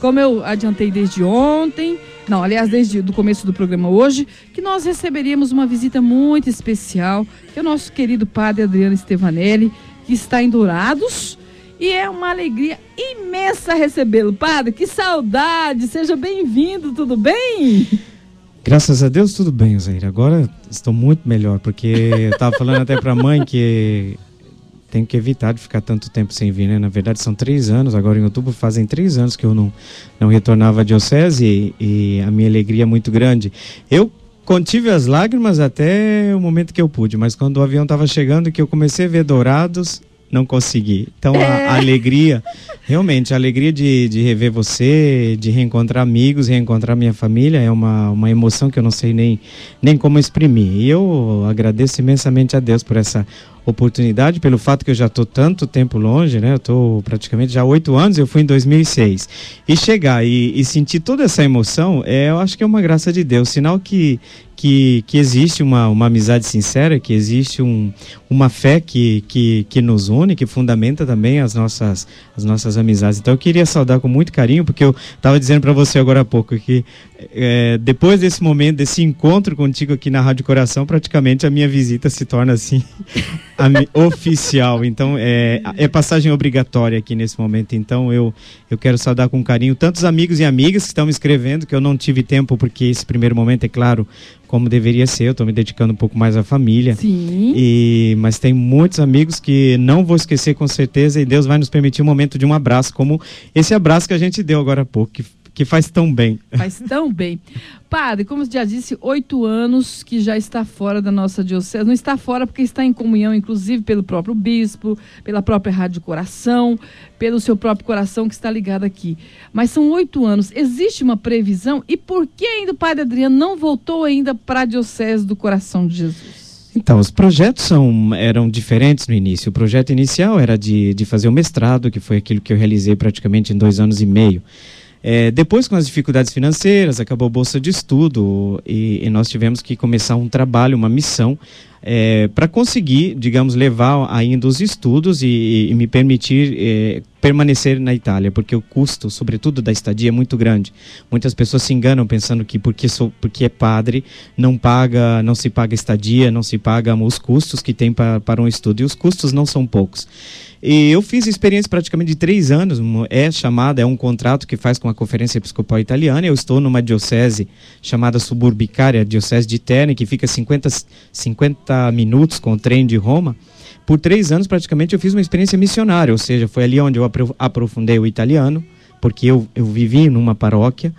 como eu adiantei desde ontem, não, aliás, desde o começo do programa hoje, que nós receberíamos uma visita muito especial, que é o nosso querido padre Adriano Stevanelli, que está em Dourados, e é uma alegria imensa recebê-lo. Padre, que saudade, seja bem-vindo, tudo bem? Graças a Deus, tudo bem, Zaira. Agora estou muito melhor, porque eu estava falando até para a mãe que tenho que evitar de ficar tanto tempo sem vir, né? Na verdade, são 3 anos, agora em outubro fazem 3 anos que eu não retornava à diocese e a minha alegria é muito grande. Eu contive as lágrimas até o momento que eu pude, mas quando o avião estava chegando, que eu comecei a ver Dourados, não consegui. Então a alegria, realmente, a alegria de rever você, de reencontrar amigos, reencontrar minha família, é uma emoção que eu não sei nem como exprimir. E eu agradeço imensamente a Deus por essa oportunidade, pelo fato que eu já estou tanto tempo longe, né? Eu estou praticamente já 8 anos, eu fui em 2006. E chegar e sentir toda essa emoção, eu acho que é uma graça de Deus, sinal que existe uma amizade sincera, que existe uma fé que nos une, que fundamenta também as nossas amizades. Então eu queria saudar com muito carinho, porque eu estava dizendo para você agora há pouco que depois desse momento, desse encontro contigo aqui na Rádio Coração, praticamente a minha visita se torna assim oficial. Então é passagem obrigatória aqui nesse momento. Então eu quero saudar com carinho tantos amigos e amigas que estão me escrevendo, que eu não tive tempo, porque esse primeiro momento, é claro, como deveria ser, eu estou me dedicando um pouco mais à família. Sim. Mas tem muitos amigos que não vou esquecer com certeza, e Deus vai nos permitir um momento de um abraço, como esse abraço que a gente deu agora há pouco, que faz tão bem. Faz tão bem. Padre, como já disse, 8 anos que já está fora da nossa diocese. Não está fora porque está em comunhão, inclusive pelo próprio bispo, pela própria Rádio Coração, pelo seu próprio coração que está ligado aqui. Mas são 8 anos. Existe uma previsão? E por que ainda o Padre Adriano não voltou ainda para a Diocese do Coração de Jesus? Então, os projetos eram diferentes no início. O projeto inicial era de fazer o mestrado, que foi aquilo que eu realizei praticamente em 2 anos e meio. Depois, com as dificuldades financeiras, acabou a bolsa de estudo e nós tivemos que começar um trabalho, uma missão, para conseguir, digamos, levar ainda os estudos e me permitir permanecer na Itália, porque o custo, sobretudo da estadia, é muito grande. Muitas pessoas se enganam pensando que porque é padre, não se paga estadia, não se pagam os custos que tem para um estudo, e os custos não são poucos. E eu fiz experiência praticamente de 3 anos, é um contrato que faz com a Conferência Episcopal Italiana. Eu estou numa diocese chamada Suburbicária, a diocese de Terni, que fica 50 minutos com o trem de Roma. Por 3 anos praticamente eu fiz uma experiência missionária, ou seja, foi ali onde eu aprofundei o italiano, porque eu vivi numa paróquia,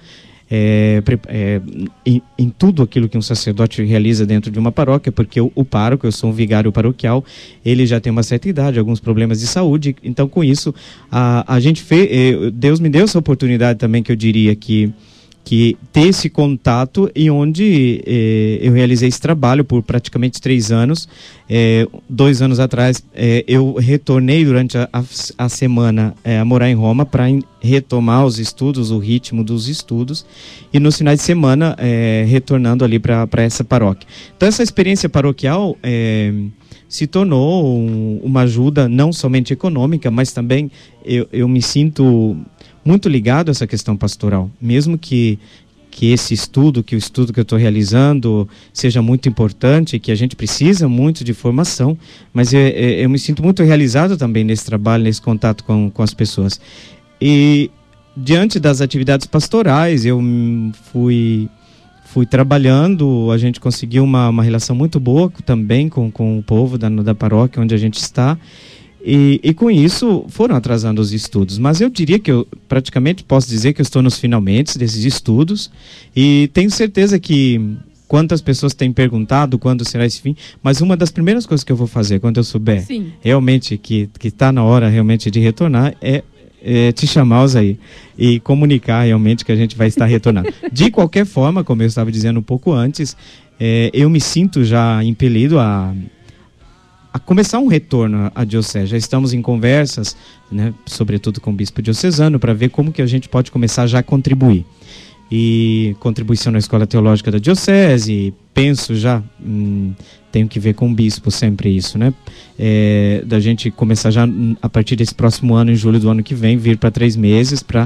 em tudo aquilo que um sacerdote realiza dentro de uma paróquia, porque o pároco, eu sou um vigário paroquial, ele já tem uma certa idade, alguns problemas de saúde. Então, com isso, a gente fez, Deus me deu essa oportunidade também, que eu diria que ter esse contato, e onde eu realizei esse trabalho por praticamente 3 anos. 2 anos atrás eu retornei durante a semana a morar em Roma para retomar os estudos, o ritmo dos estudos, e nos finais de semana retornando ali para essa paróquia. Então essa experiência paroquial se tornou uma ajuda não somente econômica, mas também eu me sinto muito ligado a essa questão pastoral, mesmo que esse estudo, que o estudo que eu estou realizando seja muito importante, que a gente precisa muito de formação, mas eu me sinto muito realizado também nesse trabalho, nesse contato com as pessoas. E diante das atividades pastorais, eu fui trabalhando, a gente conseguiu uma relação muito boa também com o povo da paróquia onde a gente está. E com isso foram atrasando os estudos, mas eu diria que eu praticamente posso dizer que eu estou nos finalmente desses estudos, e tenho certeza que quantas pessoas têm perguntado quando será esse fim, mas uma das primeiras coisas que eu vou fazer quando eu souber realmente que está na hora realmente de retornar é te chamar, Osair, e comunicar realmente que a gente vai estar retornando. De qualquer forma, como eu estava dizendo um pouco antes, eu me sinto já impelido a começar um retorno à diocese. Já estamos em conversas, né, sobretudo com o bispo diocesano, para ver como que a gente pode começar já a contribuir. e contribuição na Escola Teológica da Diocese. Penso já, tenho que ver com o bispo sempre isso, né? Da gente começar já a partir desse próximo ano, em julho do ano que vem, vir para 3 meses para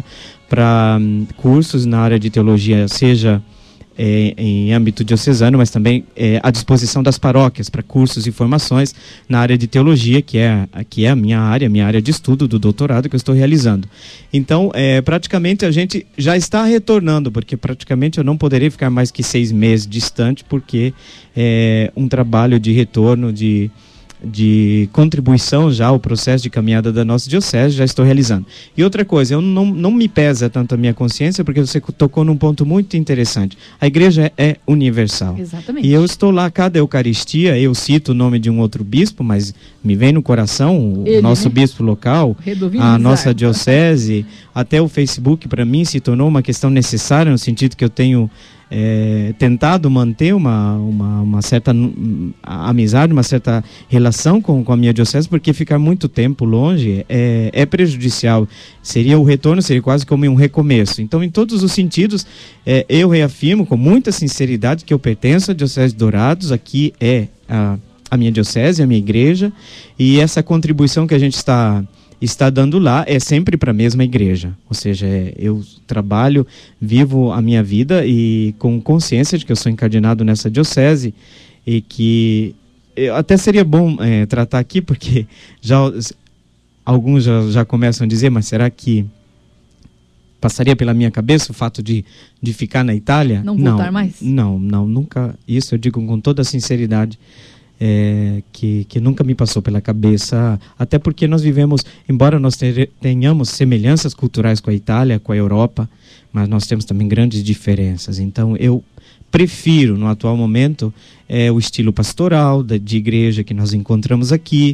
cursos na área de teologia, seja em âmbito diocesano, mas também à disposição das paróquias para cursos e formações na área de teologia, que é a minha área de estudo do doutorado que eu estou realizando. Então, praticamente a gente já está retornando, porque praticamente eu não poderia ficar mais que 6 meses distante, porque é um trabalho de retorno, de contribuição já ao processo de caminhada da nossa diocese, já estou realizando. E outra coisa, eu não me pesa tanto a minha consciência, porque você tocou num ponto muito interessante. A igreja é universal. Exatamente. E eu estou lá, cada Eucaristia, eu cito o nome de um outro bispo, mas me vem no coração o nosso bispo local, a nossa diocese, até o Facebook para mim se tornou uma questão necessária, no sentido que eu tenho tentado manter uma certa amizade, uma certa relação com a minha diocese, porque ficar muito tempo longe é prejudicial. Seria o retorno, seria quase como um recomeço. Então, em todos os sentidos, eu reafirmo com muita sinceridade que eu pertenço à Diocese de Dourados. Aqui é a minha diocese, a minha igreja, e essa contribuição que a gente está dando lá é sempre para a mesma igreja. Ou seja, eu trabalho, vivo a minha vida e com consciência de que eu sou encardinado nessa diocese, e que até seria bom tratar aqui, porque alguns já começam a dizer, mas será que passaria pela minha cabeça o fato de ficar na Itália? Não voltar mais? Não, nunca. Isso eu digo com toda a sinceridade. Que nunca me passou pela cabeça, até porque nós vivemos, embora nós tenhamos semelhanças culturais com a Itália, com a Europa, mas nós temos também grandes diferenças. Então eu prefiro no atual momento o estilo pastoral de igreja que nós encontramos aqui,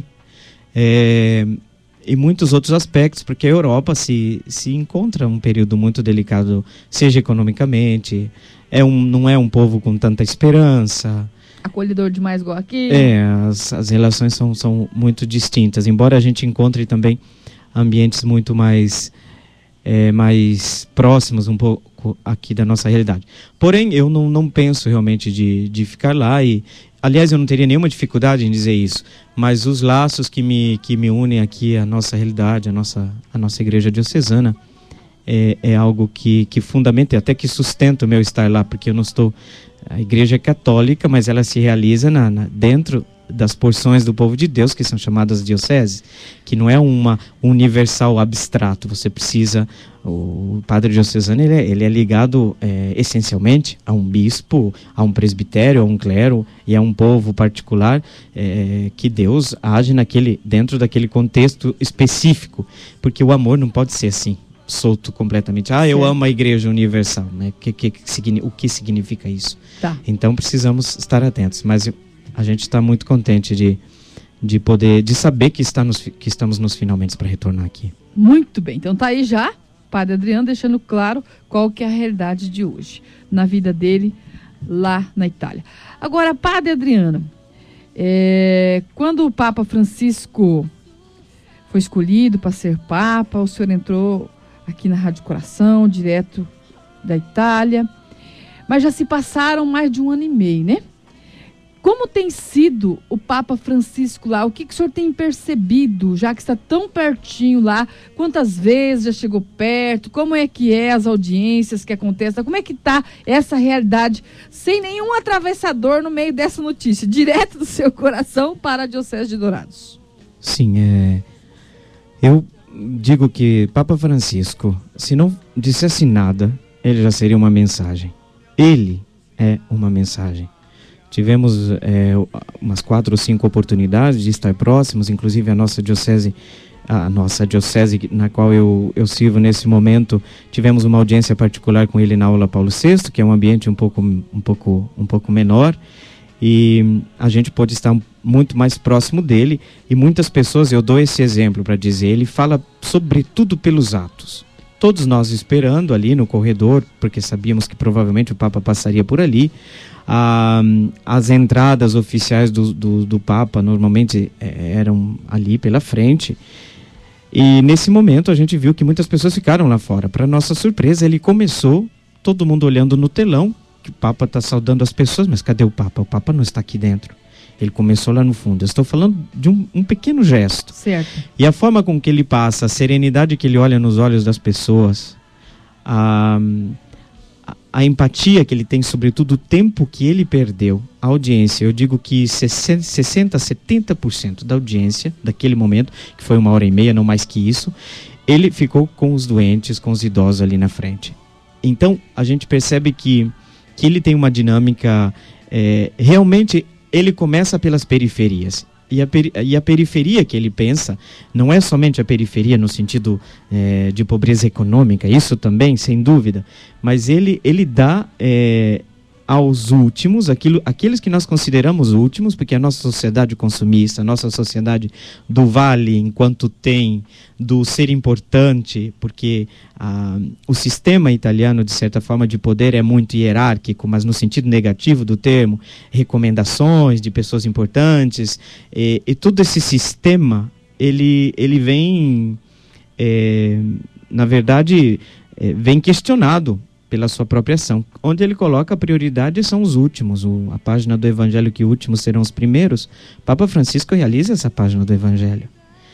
e muitos outros aspectos, porque a Europa se encontra um período muito delicado, seja economicamente, não é um povo com tanta esperança, acolhedor demais igual aqui. As relações são muito distintas, embora a gente encontre também ambientes muito mais próximos um pouco aqui da nossa realidade. Porém, eu não penso realmente de ficar lá, e aliás eu não teria nenhuma dificuldade em dizer isso, mas os laços que me unem aqui à nossa realidade, à nossa igreja diocesana, é algo que fundamenta e até que sustenta o meu estar lá, porque eu não estou... A igreja é católica, mas ela se realiza dentro das porções do povo de Deus, que são chamadas dioceses, que não é uma universal abstrato. Você precisa... O padre diocesano ele é ligado essencialmente a um bispo, a um presbitério, a um clero e a um povo particular, que Deus age dentro daquele contexto específico, porque o amor não pode ser assim, solto completamente. Eu amo a igreja universal, né? O que significa isso? Tá. Então precisamos estar atentos, mas a gente está muito contente de saber que estamos nos finalmente para retornar aqui. Muito bem, então tá aí já Padre Adriano deixando claro qual que é a realidade de hoje na vida dele lá na Itália. Agora, Padre Adriano, quando o Papa Francisco foi escolhido para ser Papa, o senhor entrou aqui na Rádio Coração, direto da Itália, mas já se passaram mais de 1 ano e meio, né? Como tem sido o Papa Francisco lá? O que o senhor tem percebido, já que está tão pertinho lá? Quantas vezes já chegou perto? Como é que as audiências que acontecem? Como é que está essa realidade, sem nenhum atravessador no meio dessa notícia, direto do seu coração para a Diocese de Dourados? Sim, eu digo que Papa Francisco, se não dissesse nada, ele já seria uma mensagem. Ele é uma mensagem. Tivemos umas 4 ou 5 oportunidades de estar próximos, inclusive a nossa diocese na qual eu sirvo nesse momento, tivemos uma audiência particular com ele na aula Paulo VI, que é um ambiente um pouco menor, e a gente pode estar muito mais próximo dele, e muitas pessoas, eu dou esse exemplo para dizer, ele fala sobretudo pelos atos. Todos nós esperando ali no corredor, porque sabíamos que provavelmente o Papa passaria por ali. As entradas oficiais do Papa normalmente eram ali pela frente, e nesse momento a gente viu que muitas pessoas ficaram lá fora. Para nossa surpresa, ele começou todo mundo olhando no telão, que o Papa está saudando as pessoas, mas cadê o Papa? O Papa não está aqui dentro. Ele começou lá no fundo. Eu estou falando de um pequeno gesto. Certo. E a forma com que ele passa, a serenidade que ele olha nos olhos das pessoas, a empatia que ele tem, sobretudo o tempo que ele perdeu, a audiência. Eu digo que 60%, 70% da audiência daquele momento, que foi 1h30, não mais que isso, ele ficou com os doentes, com os idosos ali na frente. Então, a gente percebe que ele tem uma dinâmica, realmente, ele começa pelas periferias. E a periferia que ele pensa não é somente a periferia no sentido de pobreza econômica, isso também, sem dúvida, mas ele dá aos últimos, aqueles que nós consideramos últimos, porque a nossa sociedade consumista, a nossa sociedade do vale enquanto tem, do ser importante, porque o sistema italiano, de certa forma, de poder é muito hierárquico, mas no sentido negativo do termo, recomendações de pessoas importantes, e todo esse sistema, ele vem, na verdade, vem questionado pela sua própria ação. Onde ele coloca a prioridade são os últimos. A página do Evangelho que últimos serão os primeiros. Papa Francisco realiza essa página do Evangelho.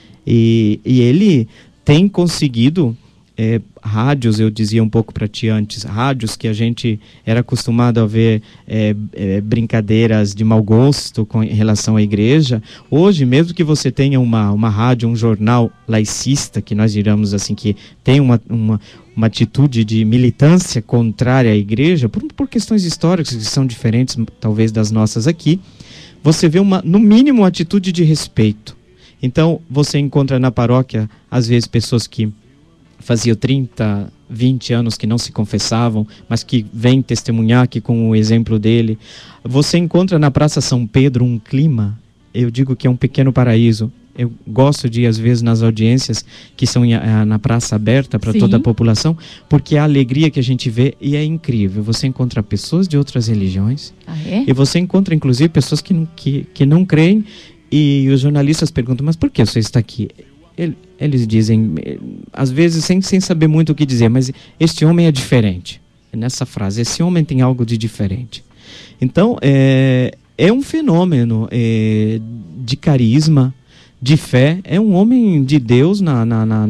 E ele tem conseguido rádios, eu dizia um pouco para ti antes, rádios que a gente era acostumado a ver brincadeiras de mau gosto em relação à igreja. Hoje, mesmo que você tenha uma rádio, um jornal laicista, que nós diramos assim, que tem uma atitude de militância contrária à igreja, por questões históricas que são diferentes talvez das nossas aqui, você vê no mínimo uma atitude de respeito. Então você encontra na paróquia às vezes pessoas que faziam 30, 20 anos que não se confessavam, mas que vêm testemunhar aqui com o exemplo dele. Você encontra na Praça São Pedro um clima, eu digo que é um pequeno paraíso. Eu gosto de ir, às vezes, nas audiências que são na praça aberta para toda a população, porque a alegria que a gente vê e é incrível. Você encontra pessoas de outras religiões, e você encontra, inclusive, pessoas que não creem, e os jornalistas perguntam, mas por que você está aqui? Eles dizem, às vezes, sem saber muito o que dizer, mas este homem é diferente. Nessa frase, esse homem tem algo de diferente. Então, é um fenômeno de carisma, de fé, é um homem de Deus na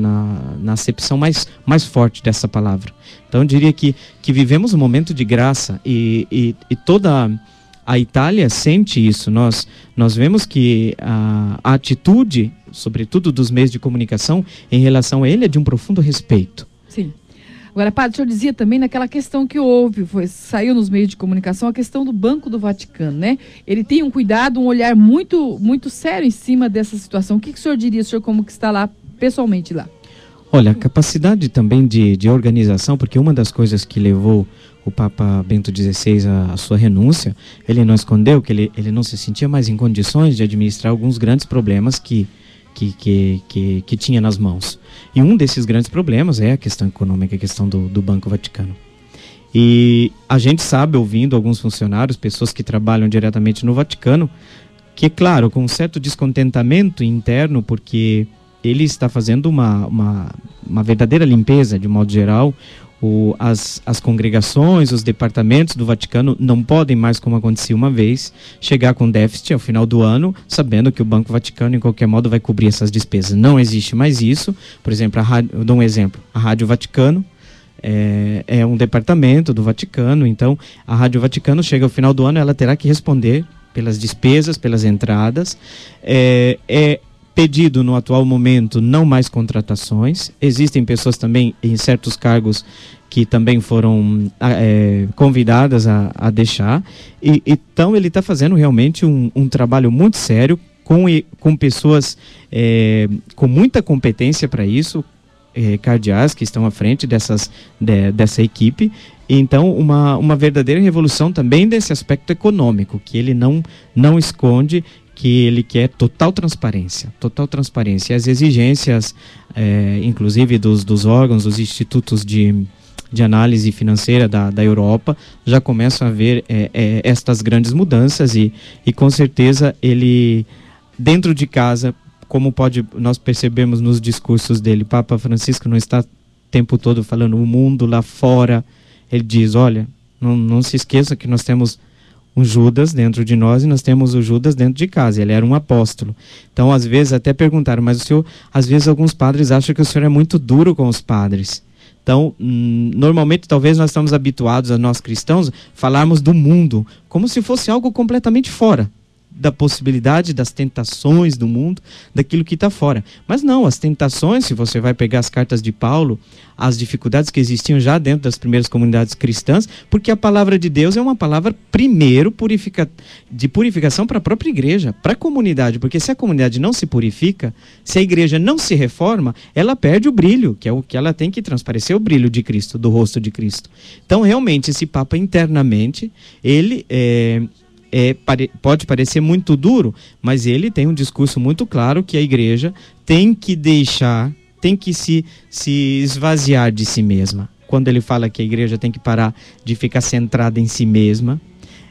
acepção mais forte dessa palavra. Então eu diria que vivemos um momento de graça e toda a Itália sente isso. Nós vemos que a atitude, sobretudo dos meios de comunicação, em relação a ele é de um profundo respeito. Sim. Agora, padre, o senhor dizia também naquela questão que houve, saiu nos meios de comunicação, a questão do Banco do Vaticano, né? Ele tem um cuidado, um olhar muito, muito sério em cima dessa situação. O que o senhor diria, senhor, como que está lá, pessoalmente lá? Olha, a capacidade também de organização, porque uma das coisas que levou o Papa Bento XVI à sua renúncia, ele não escondeu que ele não se sentia mais em condições de administrar alguns grandes problemas que tinha nas mãos. E um desses grandes problemas é a questão econômica, a questão do Banco Vaticano. E a gente sabe, ouvindo alguns funcionários, pessoas que trabalham diretamente no Vaticano, que, claro, com um certo descontentamento interno, porque ele está fazendo uma verdadeira limpeza, de modo geral. As congregações, os departamentos do Vaticano não podem mais, como acontecia uma vez, chegar com déficit ao final do ano, sabendo que o Banco Vaticano, em qualquer modo, vai cobrir essas despesas. Não existe mais isso. Por exemplo, eu dou um exemplo, a Rádio Vaticano é um departamento do Vaticano, então a Rádio Vaticano chega ao final do ano, ela terá que responder pelas despesas, pelas entradas. Pedido no atual momento não mais contratações. Existem pessoas também em certos cargos que também foram convidadas a deixar. Então ele está fazendo realmente um trabalho muito sério com pessoas com muita competência para isso, cardeais que estão à frente dessa equipe. Então uma verdadeira revolução também desse aspecto econômico, que ele não esconde, que ele quer total transparência. As exigências, inclusive dos órgãos, dos institutos de análise financeira da Europa, já começam a ver estas grandes mudanças e com certeza ele, dentro de casa, como nós percebemos nos discursos dele, Papa Francisco não está o tempo todo falando o mundo lá fora, ele diz, olha, não se esqueça que nós temos um Judas dentro de nós e nós temos o Judas dentro de casa. Ele era um apóstolo. Então, às vezes, até perguntaram, mas o senhor, às vezes, alguns padres acham que o senhor é muito duro com os padres. Então, normalmente, talvez nós estamos habituados, a nós cristãos, falarmos do mundo como se fosse algo completamente fora da possibilidade, das tentações do mundo, daquilo que está fora. Mas não, as tentações, se você vai pegar as cartas de Paulo, as dificuldades que existiam já dentro das primeiras comunidades cristãs, porque a palavra de Deus é uma palavra, primeiro, de purificação para a própria igreja, para a comunidade, porque se a comunidade não se purifica, se a igreja não se reforma, ela perde o brilho, que é o que ela tem que transparecer, o brilho de Cristo, do rosto de Cristo. Então, realmente, esse Papa internamente, ele pode parecer muito duro, mas ele tem um discurso muito claro que a igreja tem que se esvaziar de si mesma. Quando ele fala que a igreja tem que parar de ficar centrada em si mesma,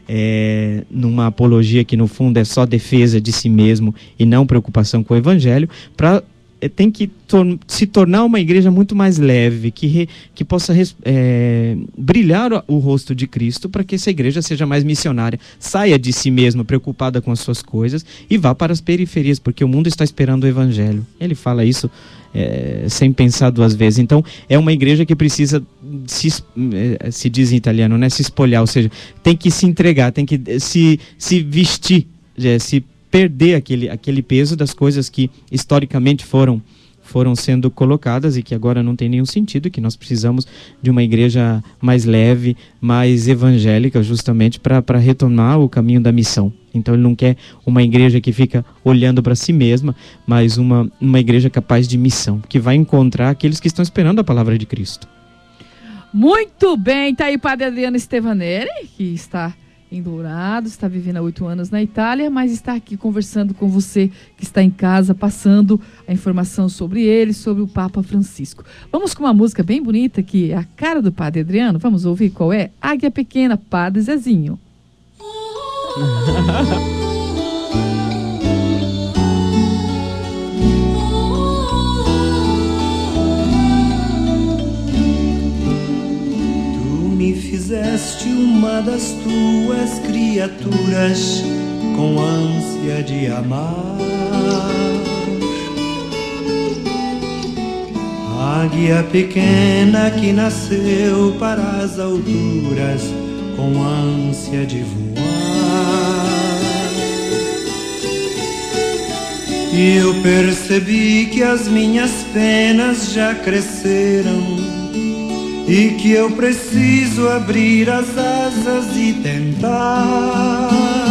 numa apologia que no fundo é só defesa de si mesmo e não preocupação com o evangelho, tem que se tornar uma igreja muito mais leve, que possa brilhar o rosto de Cristo, para que essa igreja seja mais missionária, saia de si mesma, preocupada com as suas coisas, e vá para as periferias, porque o mundo está esperando o evangelho. Ele fala isso sem pensar duas vezes. Então, é uma igreja que precisa, se diz em italiano, né, se espolhar, ou seja, tem que se entregar, tem que se vestir, se perder aquele peso das coisas que historicamente foram sendo colocadas e que agora não tem nenhum sentido, que nós precisamos de uma igreja mais leve, mais evangélica, justamente para retomar o caminho da missão. Então ele não quer uma igreja que fica olhando para si mesma, mas uma igreja capaz de missão, que vai encontrar aqueles que estão esperando a palavra de Cristo. Muito bem, tá aí o Padre Adriano Stevanelli, que está em Dourados, está vivendo há 8 anos na Itália, mas está aqui conversando com você que está em casa, passando a informação sobre ele, sobre o Papa Francisco. Vamos com uma música bem bonita, que é a cara do Padre Adriano. Vamos ouvir qual é? Águia Pequena, Padre Zezinho. Fizeste uma das tuas criaturas com ânsia de amar. Águia pequena que nasceu para as alturas com ânsia de voar. E eu percebi que as minhas penas já cresceram e que eu preciso abrir as asas e tentar.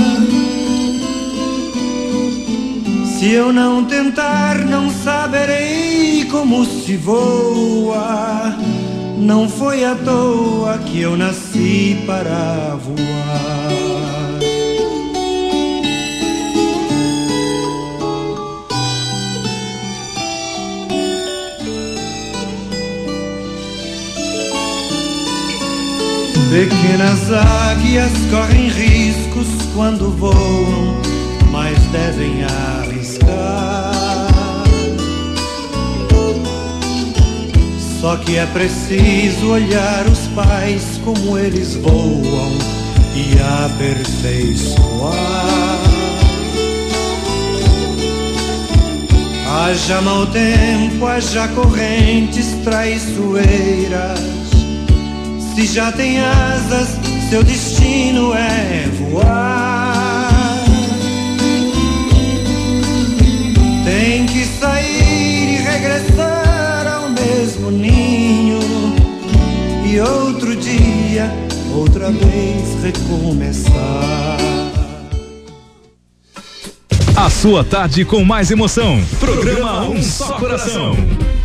Se eu não tentar, não saberei como se voa. Não foi à toa que eu nasci para voar. Pequenas águias correm riscos quando voam, mas devem arriscar. Só que é preciso olhar os pais como eles voam e aperfeiçoar. Haja mau tempo, haja correntes traiçoeiras. Se já tem asas, seu destino é voar. Tem que sair e regressar ao mesmo ninho, e outro dia, outra vez recomeçar. A sua tarde com mais emoção. Programa Um Só Coração.